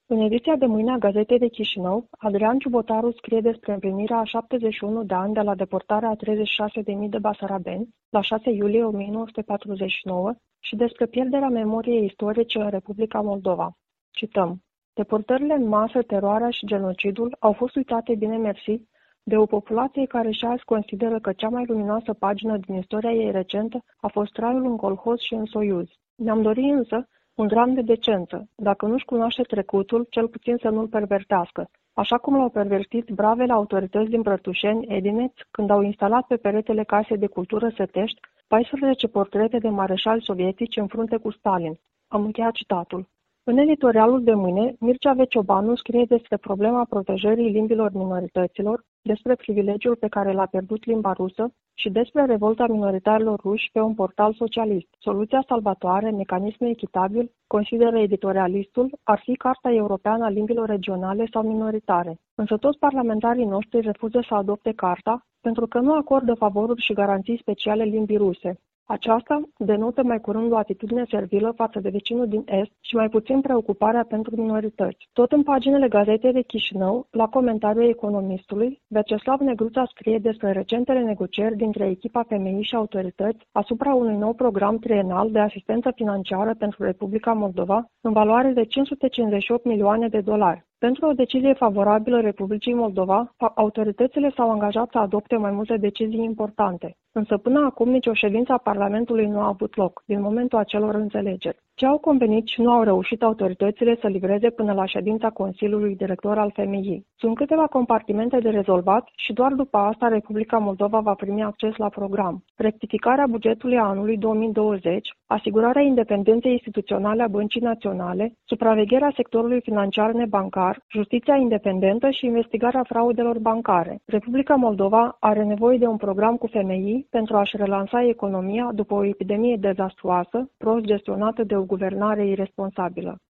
În ediția de mâine a Gazetei de Chișinău, Adrian Ciubotaru scrie despre împlinirea a 71 de ani de la deportarea a 36.000 de basarabeni la 6 iulie 1949 și despre pierderea memoriei istorice în Republica Moldova. Cităm: deportările în masă, teroarea și genocidul au fost uitate bine mersi de o populație care și azi consideră că cea mai luminoasă pagină din istoria ei recentă a fost traiul în colhoz și în soiuz. Ne-am dorit însă un dram de decență, dacă nu-și cunoaște trecutul, cel puțin să nu-l pervertească, așa cum l-au pervertit bravele autorități din Brătușeni, Edineț, când au instalat pe peretele Casei de Cultură Sătești 14 portrete de mareșali sovietici în frunte cu Stalin. Am încheiat citatul. În editorialul de mâine, Mircea V. Ciobanu scrie despre problema protejării limbilor minorităților, despre privilegiul pe care l-a pierdut limba rusă și despre revolta minoritarilor ruși pe un portal socialist. Soluția salvatoare, mecanismul echitabil, consideră editorialistul, ar fi Carta Europeană a Limbilor Regionale sau Minoritare. Însă toți parlamentarii noștri refuză să adopte carta pentru că nu acordă favoruri și garanții speciale limbii ruse. Aceasta denotă mai curând o atitudine servilă față de vecinul din Est și mai puțin preocuparea pentru minorități. Tot în paginile Gazetei de Chișinău, la comentariul economistului, Vyacheslav Negruța scrie despre recentele negocieri dintre echipa FMI și autorități asupra unui nou program trienal de asistență financiară pentru Republica Moldova în valoare de 558 milioane de dolari. Pentru o decizie favorabilă Republicii Moldova, autoritățile s-au angajat să adopte mai multe decizii importante. Însă până acum nicio ședință a Parlamentului nu a avut loc, din momentul acelor înțelegeri. Ce au convenit și nu au reușit autoritățile să livreze până la ședința Consiliului Director al FMI. Sunt câteva compartimente de rezolvat și doar după asta Republica Moldova va primi acces la program. Rectificarea bugetului anului 2020, asigurarea independenței instituționale a Băncii Naționale, supravegherea sectorului financiar nebancar, justiția independentă și investigarea fraudelor bancare. Republica Moldova are nevoie de un program cu FMI pentru a-și relansa economia după o epidemie dezastruoasă, prost gestionată de o guvernare iresponsabilă.